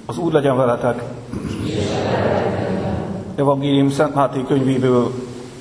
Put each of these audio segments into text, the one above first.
Az Úr legyen veletek! Evangélium Szent Máté könyvéből.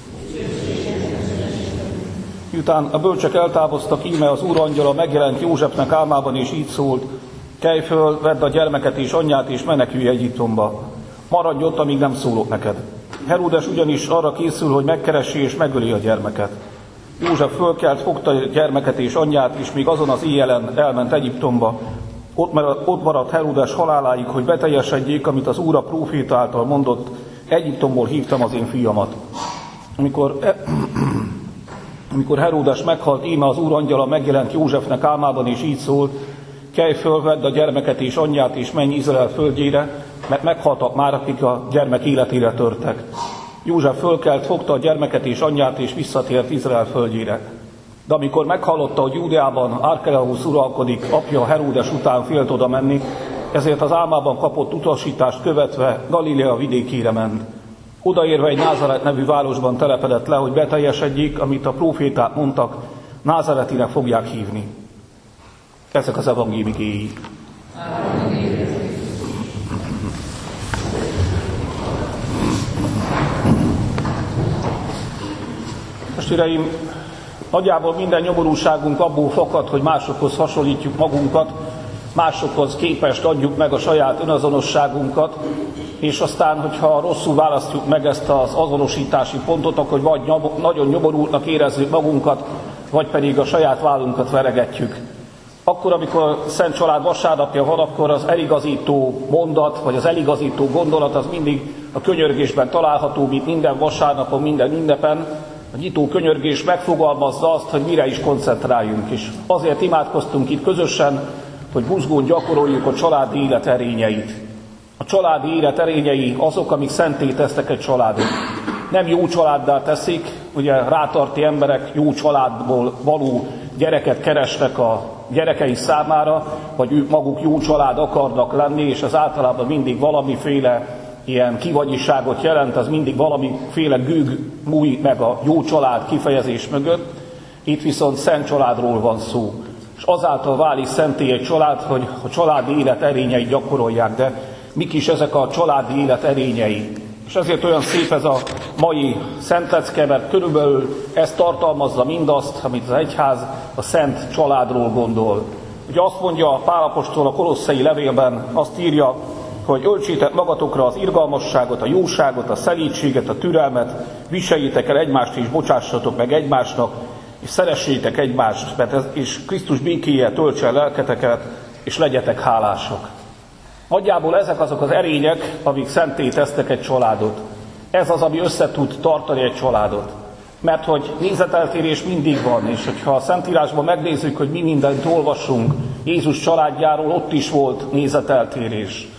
Miután a bölcsek eltávoztak, íme az Úr angyala megjelent Józsefnek álmában, és így szólt: kelj föl, vedd a gyermeket és anyját, és menekülj Egyiptomba. Maradj ott, amíg nem szólok neked. Heródes ugyanis arra készül, hogy megkeressi és megöli a gyermeket. József fölkelt, fogta a gyermeket és anyját, és még azon az éjjelen elment Egyiptomba. Ott maradt Heródes haláláig, hogy beteljesedjék, amit az Úr a próféta által mondott: Egyiptomból hívtam az én fiamat. Amikor Heródes meghalt, íme az Úr angyala megjelent Józsefnek álmában, és így szólt: kelj föl, vedd a gyermeket és anyját, és menj Izrael földjére, mert meghaltak már, akik a gyermek életére törtek. József fölkelt, fogta a gyermeket és anyját, és visszatért Izrael földjére. De amikor meghallotta, hogy Júdeában Árkelausz uralkodik, apja Heródes után félt oda menni, ezért az álmában kapott utasítást követve Galilea vidékére ment. Odaérve egy Názáret nevű városban telepedett le, hogy beteljesedjék, amit a próféták mondtak: Názáretinek fogják hívni. Ezek az evangélium igéi. Testvéreim, nagyjából minden nyomorúságunk abból fakad, hogy másokhoz hasonlítjuk magunkat, másokhoz képest adjuk meg a saját önazonosságunkat, és aztán, hogyha rosszul választjuk meg ezt az azonosítási pontot, akkor vagy nagyon nyomorultnak érezzük magunkat, vagy pedig a saját vállunkat veregetjük. Akkor, amikor Szent Család vasárnapja van, akkor az eligazító mondat, vagy az eligazító gondolat az mindig a könyörgésben található, mint minden vasárnapon, minden ünnepen. A nyitó könyörgés megfogalmazza azt, hogy mire is koncentráljunk. És azért imádkoztunk itt közösen, hogy buzgón gyakoroljuk a családi élet erényeit. A családi élet erényei azok, amik szenté tesznek egy családot. Nem jó családdá teszik, ugye rátarti emberek jó családból való gyereket keresnek a gyerekei számára, vagy ők maguk jó család akarnak lenni, és az általában mindig valamiféle ilyen kivagyiságot jelent, az mindig valamiféle gőg-múj meg a jó család kifejezés mögött. Itt viszont szent családról van szó. És azáltal válik szenté egy család, hogy a családi élet erényeit gyakorolják. De mik is ezek a családi élet erényei? És ezért olyan szép ez a mai szentlecke, mert körülbelül ez tartalmazza mindazt, amit az egyház a szent családról gondol. Ugye azt mondja Pál apostol a kolosszai levélben, azt írja, hogy öltsétek magatokra az irgalmasságot, a jóságot, a szelídséget, a türelmet, viseljétek el egymást és bocsássatok meg egymásnak, és szeressétek egymást, és Krisztus békéje töltse el lelketeket, és legyetek hálások. Nagyjából ezek azok az erények, amik szenté tesznek egy családot. Ez az, ami össze tud tartani egy családot. Mert hogy nézeteltérés mindig van, és hogyha a Szentírásban megnézzük, hogy mi mindent olvasunk Jézus családjáról, ott is volt nézeteltérés.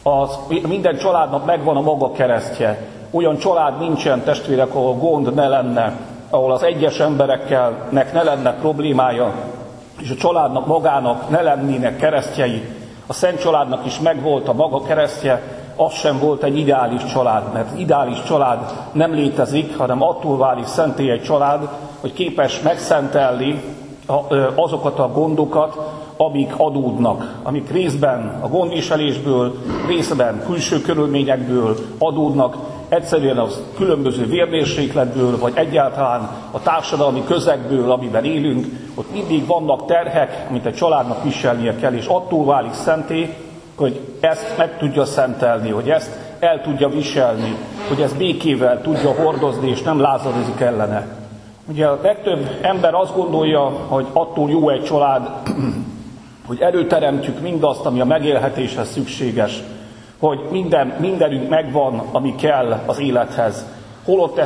Minden családnak megvan a maga keresztje. Olyan család nincsen, testvérek, ahol gond ne lenne, ahol az egyes embereknek ne lenne problémája, és a családnak magának ne lennének keresztjei. A Szent Családnak is megvolt a maga keresztje, az sem volt egy ideális család, mert ideális család nem létezik, hanem attól válik szenté egy család, hogy képes megszentelni azokat a gondokat, amik adódnak, amik részben a gondviselésből, részben külső körülményekből adódnak, egyszerűen az különböző vérmérsékletből, vagy egyáltalán a társadalmi közegből, amiben élünk, ott mindig vannak terhek, amit egy családnak viselnie kell, és attól válik szenté, hogy ezt meg tudja szentelni, hogy ezt el tudja viselni, hogy ezt békével tudja hordozni, és nem lázadozik ellene. Ugye a legtöbb ember azt gondolja, hogy attól jó egy család, hogy előteremtjük mindazt, ami a megélhetéshez szükséges, hogy mindenünk megvan, ami kell az élethez. Holott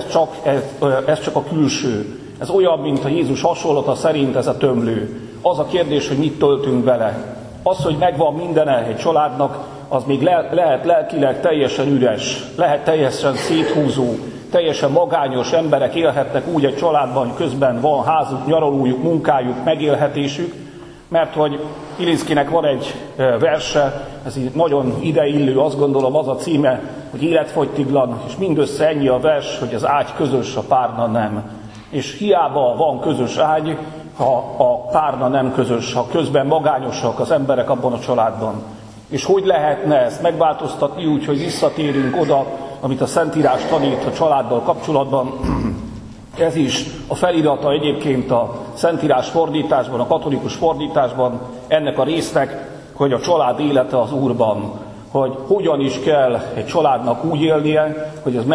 ez csak a külső. Ez olyan, mint a Jézus hasonlata szerint ez a tömlő. Az a kérdés, hogy mit töltünk bele. Az, hogy megvan mindene egy családnak, az még lehet lelkileg teljesen üres, lehet teljesen széthúzó, teljesen magányos emberek élhetnek úgy egy családban, hogy közben van házuk, nyaralójuk, munkájuk, megélhetésük, mert hogy Ilinszkinek van egy verse, ez így nagyon ideillő, azt gondolom, az a címe, hogy életfogytiglan, és mindössze ennyi a vers, hogy az ágy közös, a párna nem. És hiába van közös ágy, ha a párna nem közös, ha közben magányosak az emberek abban a családban. És hogy lehetne ezt megváltoztatni úgy, hogy visszatérünk oda, amit a Szentírás tanít a családdal kapcsolatban. Ez is a felirata egyébként a Szentírás fordításban, a katolikus fordításban ennek a résznek, hogy a család élete az Úrban, hogy hogyan is kell egy családnak úgy élnie, hogy ez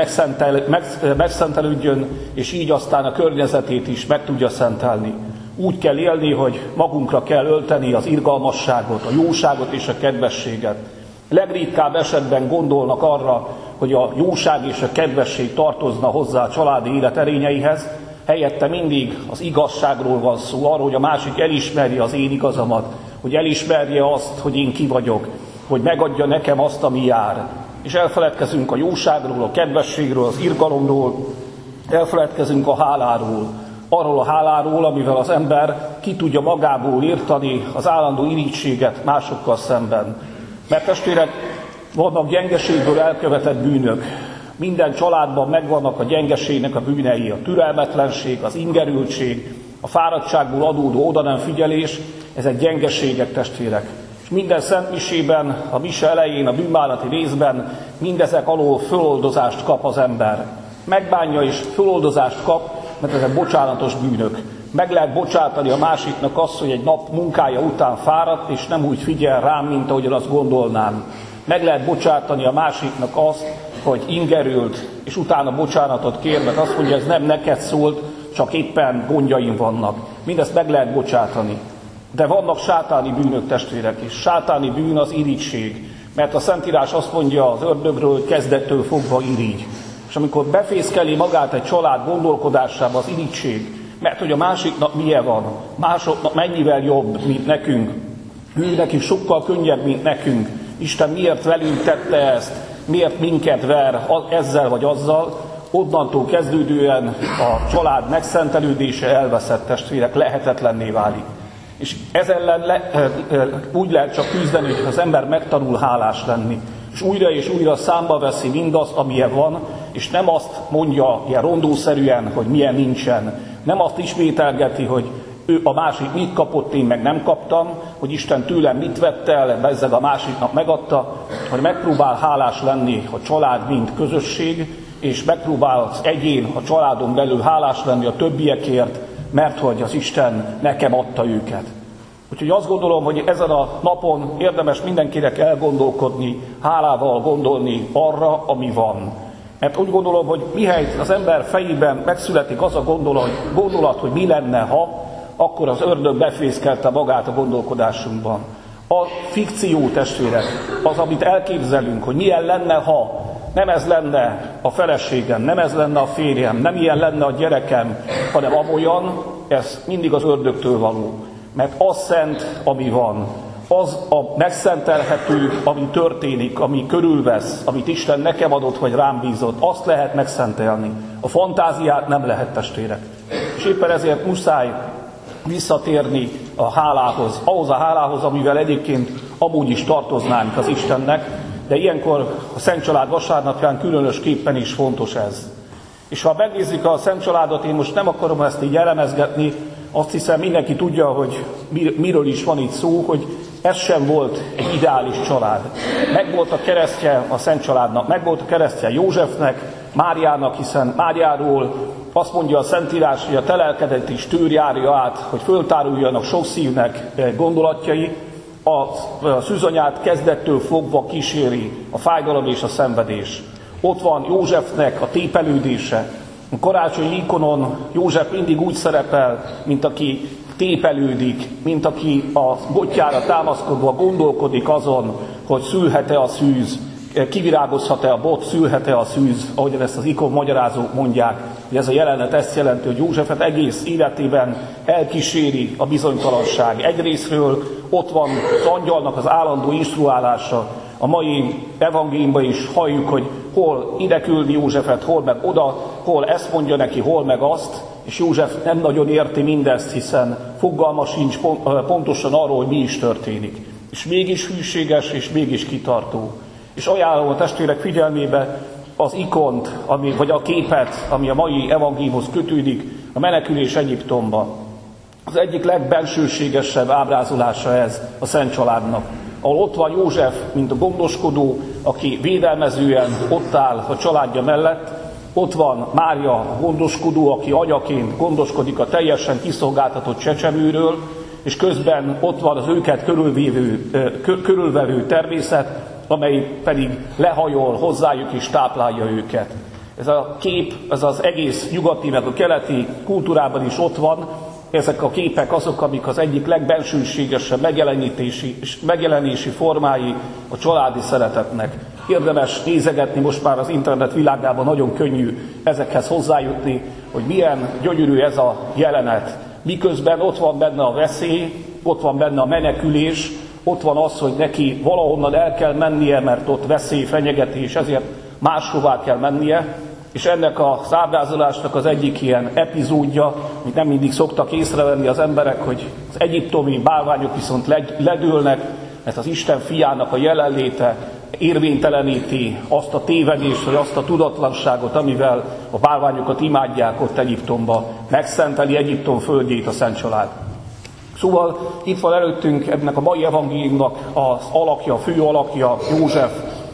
megszentelődjön, és így aztán a környezetét is meg tudja szentelni. Úgy kell élni, hogy magunkra kell ölteni az irgalmasságot, a jóságot és a kedvességet. Legritkább esetben gondolnak arra, hogy a jóság és a kedvesség tartozna hozzá a családi élet erényeihez, helyette mindig az igazságról van szó, arról, hogy a másik elismerje az én igazamat, hogy elismerje azt, hogy én ki vagyok, hogy megadja nekem azt, ami jár. És elfeledkezünk a jóságról, a kedvességről, az irgalomról, elfeledkezünk a háláról, arról a háláról, amivel az ember ki tudja magából írtani az állandó irítséget másokkal szemben. Mert testvérek, vannak gyengeségből elkövetett bűnök. Minden családban megvannak a gyengeségnek a bűnei, a türelmetlenség, az ingerültség, a fáradtságból adódó oda nem figyelés, ezek gyengeségek, testvérek. És minden szentmisében, a mise elején, a bűnbánati részben mindezek alól föloldozást kap az ember. Megbánja és föloldozást kap, mert ezek bocsánatos bűnök. Meg lehet bocsátani a másiknak azt, hogy egy nap munkája után fáradt, és nem úgy figyel rám, mint ahogyan azt gondolnám. Meg lehet bocsátani a másiknak azt, hogy ingerült, és utána bocsánatot kér, mert azt mondja, ez nem neked szólt, csak éppen gondjaim vannak. Mindezt meg lehet bocsátani. De vannak sátáni bűnök, testvérek, és sátáni bűn az irigység. Mert a Szentírás azt mondja az ördögről, hogy kezdettől fogva irigy. És amikor befészkeli magát egy család gondolkodásába az irigység, mert hogy a másiknak milyen van, másoknak mennyivel jobb, mint nekünk, ő neki sokkal könnyebb, mint nekünk, Isten miért velünk tette ezt, miért minket ver ezzel vagy azzal, onnantól kezdődően a család megszentelődése elveszett, testvérek, lehetetlenné válik. És ez ellen úgy lehet csak küzdeni, hogy az ember megtanul hálás lenni. És újra számba veszi mindazt, amilyen van, és nem azt mondja ilyen rondószerűen, hogy milyen nincsen. Nem azt ismételgeti, hogy ő a másik mit kapott, én meg nem kaptam, hogy Isten tőlem mit vett el, bezzeg a másiknak megadta, hogy megpróbál hálás lenni a család, mint közösség, és megpróbál az egyén a családon belül hálás lenni a többiekért, mert hogy az Isten nekem adta őket. Úgyhogy azt gondolom, hogy ezen a napon érdemes mindenkinek elgondolkodni, hálával gondolni arra, ami van. Mert úgy gondolom, hogy mihelyt az ember fejében megszületik az a gondolat, hogy mi lenne, ha, akkor az ördög befészkelte magát a gondolkodásunkban. A fikció, testvérek, az, amit elképzelünk, hogy milyen lenne, ha, nem ez lenne a feleségem, nem ez lenne a férjem, nem ilyen lenne a gyerekem, hanem amolyan, ez mindig az ördögtől való. Mert az szent, ami van, az a megszentelhető, ami történik, ami körülvesz, amit Isten nekem adott, vagy rám bízott, azt lehet megszentelni. A fantáziát nem lehet, testvérek. És éppen ezért muszáj visszatérni a hálához, ahhoz a hálához, amivel egyébként amúgy is tartoznánk az Istennek, de ilyenkor a Szent Család vasárnapján különösképpen is fontos ez. És ha megnézzük a Szent Családot, én most nem akarom ezt így elemezgetni, azt hiszem mindenki tudja, hogy miről is van itt szó, hogy ez sem volt egy ideális család. Megvolt a keresztje a Szent Családnak, megvolt a keresztje Józsefnek, Máriának, hiszen Máriáról azt mondja a Szentírás, hogy a te lelkedet is tőr járja át, hogy föltáruljanak sok szívnek gondolatjai. A szűzanyát kezdettől fogva kíséri a fájdalom és a szenvedés. Ott van Józsefnek a tépelődése. A karácsonyi ikonon József mindig úgy szerepel, mint aki tépelődik, mint aki a botjára támaszkodva gondolkodik azon, hogy szülhet-e a szűz, kivirágozhat-e a bot, szülhet-e a szűz, ahogyan ezt az ikon magyarázók mondják, hogy ez a jelenet ezt jelenti, hogy Józsefet egész életében elkíséri a bizonytalanság. Egyrészről ott van az angyalnak az állandó instruálása, a mai evangéliumban is halljuk, hogy hol ide küldi Józsefet, hol meg oda, hol ezt mondja neki, hol meg azt, és József nem nagyon érti mindezt, hiszen fogalma sincs pontosan arról, hogy mi is történik. És mégis hűséges, és mégis kitartó. És ajánlom a testvérek figyelmébe az ikont, vagy a képet, ami a mai evangéliumhoz kötődik, a menekülés Egyiptomba. Az egyik legbensőségesebb ábrázolása ez a Szent Családnak. ahol ott van József, mint a gondoskodó, aki védelmezően ott áll a családja mellett, ott van Mária, a gondoskodó, aki anyaként gondoskodik a teljesen kiszolgáltatott csecsemőről, és közben ott van az őket körülvevő természet, amely pedig lehajol hozzájuk és táplálja őket. Ez a kép, ez az egész nyugati, meg a keleti kultúrában is ott van. Ezek a képek azok, amik az egyik legbensőségesebb megjelenési formái a családi szeretetnek. Érdemes nézegetni, most már az internet világában nagyon könnyű ezekhez hozzájutni, hogy milyen gyönyörű ez a jelenet. Miközben ott van benne a veszély, ott van benne a menekülés, ott van az, hogy neki valahonnan el kell mennie, mert ott veszély, fenyegetés, ezért máshová kell mennie. És ennek a ábrázolásnak az egyik ilyen epizódja, amit nem mindig szoktak észrevenni az emberek, hogy az egyiptomi bálványok viszont ledőlnek, mert az Isten fiának a jelenléte érvényteleníti azt a tévedést, vagy azt a tudatlanságot, amivel a bálványokat imádják ott Egyiptomba, megszenteli Egyiptom földjét a Szent Család. Szóval itt van előttünk ennek a mai evangéliumnak az alakja, a fő alakja, József,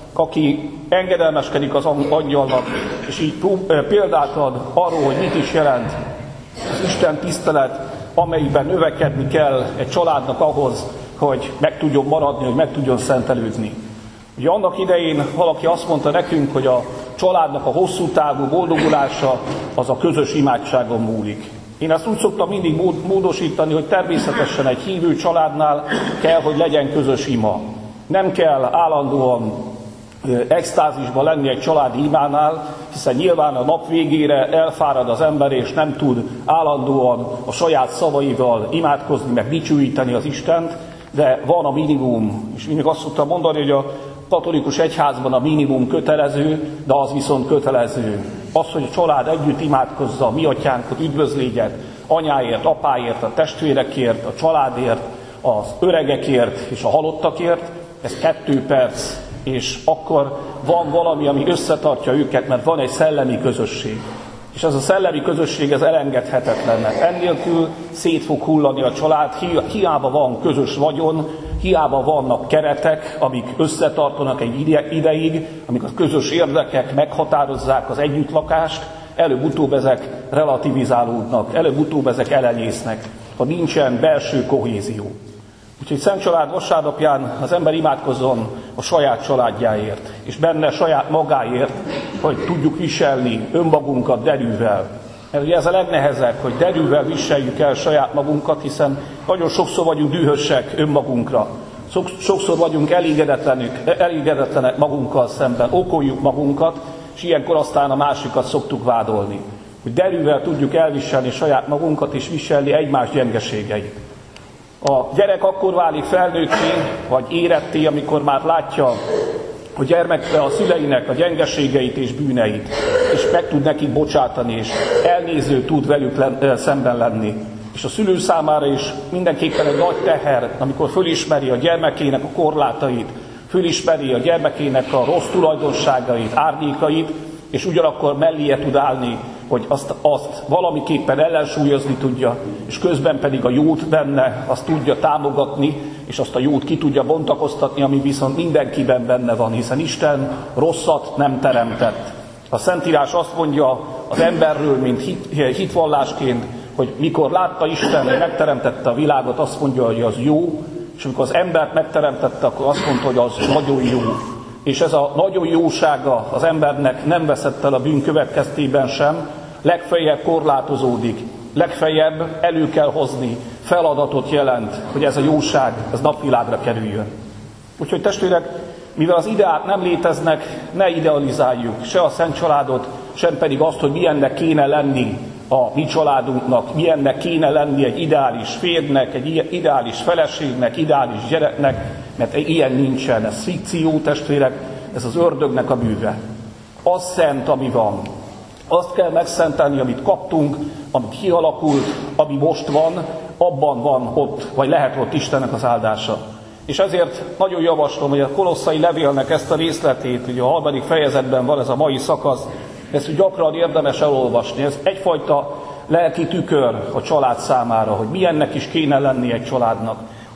aki engedelmeskedik az angyalnak, és így példát ad arról, hogy mit is jelent az Isten tisztelet, amelyben növekedni kell egy családnak ahhoz, hogy meg tudjon maradni, hogy meg tudjon szentelődni. Ugye annak idején valaki azt mondta nekünk, hogy a családnak a hosszú távú boldogulása az a közös imádságon múlik. Én ezt úgy szoktam mindig módosítani, hogy természetesen egy hívő családnál kell, hogy legyen közös ima. Nem kell állandóan extázisban lenni egy családi imánál, hiszen nyilván a nap végére elfárad az ember, és nem tud állandóan a saját szavaival imádkozni, meg dicsőíteni az Istent, de van a minimum, és mindig azt szoktam mondani, hogy a katolikus egyházban a minimum kötelező, de az viszont kötelező. Az, hogy a család együtt imádkozza a mi atyánkot, üdvözlégyet, anyáért, apáért, a testvérekért, a családért, az öregekért és a halottakért, ez 2 perc, és akkor van valami, ami összetartja őket, mert van egy szellemi közösség. És ez a szellemi közösség, ez elengedhetetlen. Ennélkül szét fog hullani a család, hiába van közös vagyon, hiába vannak keretek, amik összetartanak egy ideig, amik a közös érdekek meghatározzák az együttlakást, előbb-utóbb ezek relativizálódnak, előbb-utóbb ezek elenyésznek, ha nincsen belső kohézió. Úgyhogy Szent Család vasárnapján az ember imádkozzon a saját családjáért, és benne saját magáért, hogy tudjuk viselni önmagunkat derűvel. Mert ugye ez a legnehezebb, hogy derűvel viseljük el saját magunkat, hiszen nagyon sokszor vagyunk dühösek önmagunkra. Sokszor vagyunk elégedetlenek magunkkal szemben, okoljuk magunkat, és ilyenkor aztán a másikat szoktuk vádolni. Hogy derűvel tudjuk elviselni saját magunkat, és viselni egymás gyengeségeit. A gyerek akkor válik felnőtté, vagy éretté, amikor már látja a gyermekre a szüleinek a gyengeségeit és bűneit, és meg tud nekik bocsátani, és elnéző tud velük szemben lenni. És a szülő számára is mindenképpen egy nagy teher, amikor fölismeri a gyermekének a korlátait, fölismeri a gyermekének a rossz tulajdonságait, árnyékait, és ugyanakkor melléje tud állni, hogy azt valamiképpen ellensúlyozni tudja, és közben pedig a jót benne azt tudja támogatni, és azt a jót ki tudja bontakoztatni, ami viszont mindenkiben benne van, hiszen Isten rosszat nem teremtett. A Szentírás azt mondja az emberről, mint hitvallásként, hogy mikor látta Isten, hogy megteremtette a világot, azt mondja, hogy az jó, és amikor az embert megteremtette, akkor azt mondta, hogy az nagyon jó. És ez a nagyon jósága az embernek nem veszett el a bűn következtében sem, legfeljebb korlátozódik, legfeljebb elő kell hozni, feladatot jelent, hogy ez a jóság, ez napvilágra kerüljön. Úgyhogy testvérek, mivel az ideák nem léteznek, ne idealizáljuk se a Szent Családot, sem pedig azt, hogy milyennek kéne lenni a mi családunknak, milyennek kéne lenni egy ideális férjnek, egy ideális feleségnek, ideális gyereknek, mert ilyen nincsen, ez fikció, testvérek, ez az ördögnek a műve. Az szent, ami van. Azt kell megszentelni, amit kaptunk, amit kialakult, ami most van, abban van ott, vagy lehet ott Istennek az áldása. És ezért nagyon javaslom, hogy a Kolosszai levélnek ezt a részletét, ugye a 3. fejezetben van ez a mai szakasz, ezt gyakran érdemes elolvasni. Ez egyfajta lelki tükör a család számára, hogy milyennek is kéne lenni egy családnak.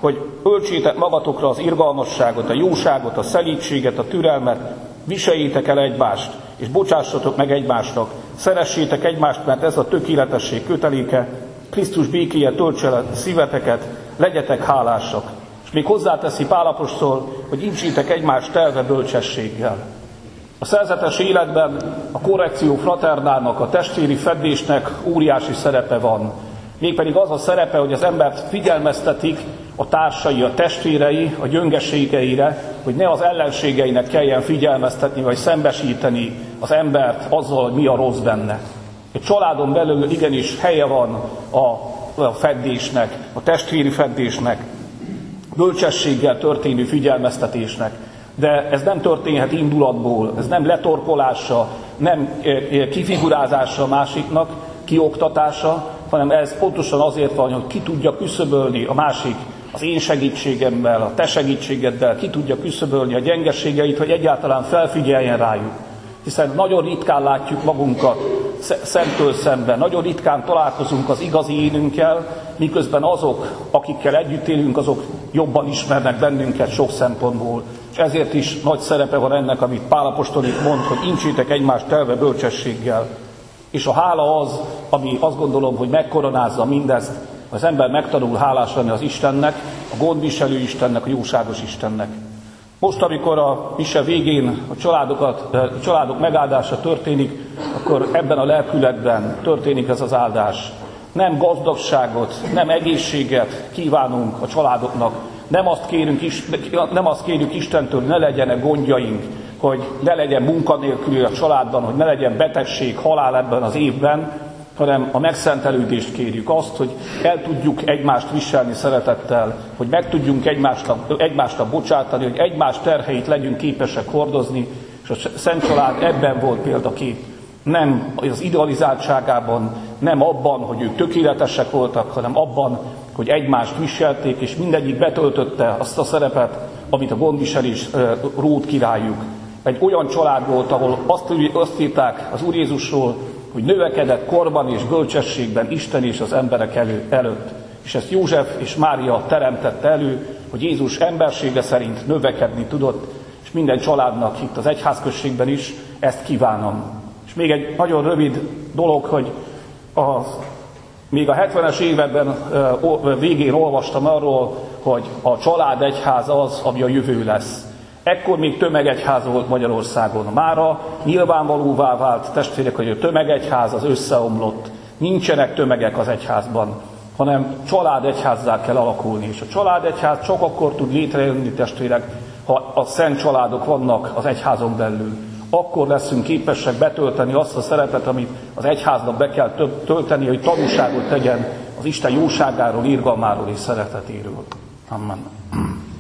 hogy öltsétek magatokra az irgalmasságot, a jóságot, a szelídséget, a türelmet, viseljétek el egymást, és bocsássatok meg egymásnak, szeressétek egymást, mert ez a tökéletesség köteléke, Krisztus békéje töltse el szíveteket, legyetek hálásak. És még hozzáteszi Pál apostol, hogy incsétek egymást telve bölcsességgel. A szerzetes életben a korrekció fraternának, a testvéri feddésnek óriási szerepe van. Mégpedig az a szerepe, hogy az embert figyelmeztetik a társai, a testvérei, a gyöngeségeire, hogy ne az ellenségeinek kelljen figyelmeztetni, vagy szembesíteni az embert azzal, hogy mi a rossz benne. Egy családon belül igenis helye van a feddésnek, a testvéri feddésnek, bölcsességgel történő figyelmeztetésnek. De ez nem történhet indulatból, ez nem letorkolása, nem kifigurázása a másiknak, kioktatása, hanem ez pontosan azért van, hogy ki tudja küszöbölni a másik az én segítségemmel, a te segítségeddel, ki tudja küszöbölni a gyengeségeit, hogy egyáltalán felfigyeljen rájuk. Hiszen nagyon ritkán látjuk magunkat szemtől szemben, nagyon ritkán találkozunk az igazi énünkkel, miközben azok, akikkel együtt élünk, azok jobban ismernek bennünket sok szempontból. És ezért is nagy szerepe van ennek, amit Pál apostol itt mond, hogy incsétek egymást telve bölcsességgel. És a hála az, ami azt gondolom, hogy megkoronázza mindezt, az ember megtanul hálás lenni az Istennek, a gondviselő Istennek, a jóságos Istennek. Most, amikor a mise végén a családok megáldása történik, akkor ebben a lelkületben történik ez az áldás. Nem gazdagságot, nem egészséget kívánunk a családoknak, nem azt kérjük Istentől, hogy ne legyenek gondjaink, hogy ne legyen munkanélküli a családban, hogy ne legyen betegség, halál ebben az évben, hanem a megszentelődést kérjük, azt, hogy el tudjuk egymást viselni szeretettel, hogy meg tudjunk egymásnak bocsátani, hogy egymás terheit legyünk képesek hordozni, és a Szent Család ebben volt példakép. Nem az idealizáltságában, nem abban, hogy ők tökéletesek voltak, hanem abban, hogy egymást viselték, és mindegyik betöltötte azt a szerepet, amit a gondviselés rót királyuk. Egy olyan család volt, ahol azt írták az Úr Jézusról, hogy növekedett korban és bölcsességben Isten és az emberek előtt. És ezt József és Mária teremtette elő, hogy Jézus embersége szerint növekedni tudott, és minden családnak itt az egyházközségben is ezt kívánom. És még egy nagyon rövid dolog, hogy még a 70-es években végén olvastam arról, hogy a családegyház az, ami a jövő lesz. Ekkor még tömegegyház volt Magyarországon. Mára nyilvánvalóvá vált, testvérek, hogy a tömegegyház az összeomlott. Nincsenek tömegek az egyházban, hanem családegyházzá kell alakulni. És a családegyház csak akkor tud létrejönni, testvérek, ha a szent családok vannak az egyházon belül. Akkor leszünk képesek betölteni azt a szerepet, amit az egyháznak be kell tölteni, hogy tanúságot tegyen az Isten jóságáról, irgalmáról és szeretetéről. Amen.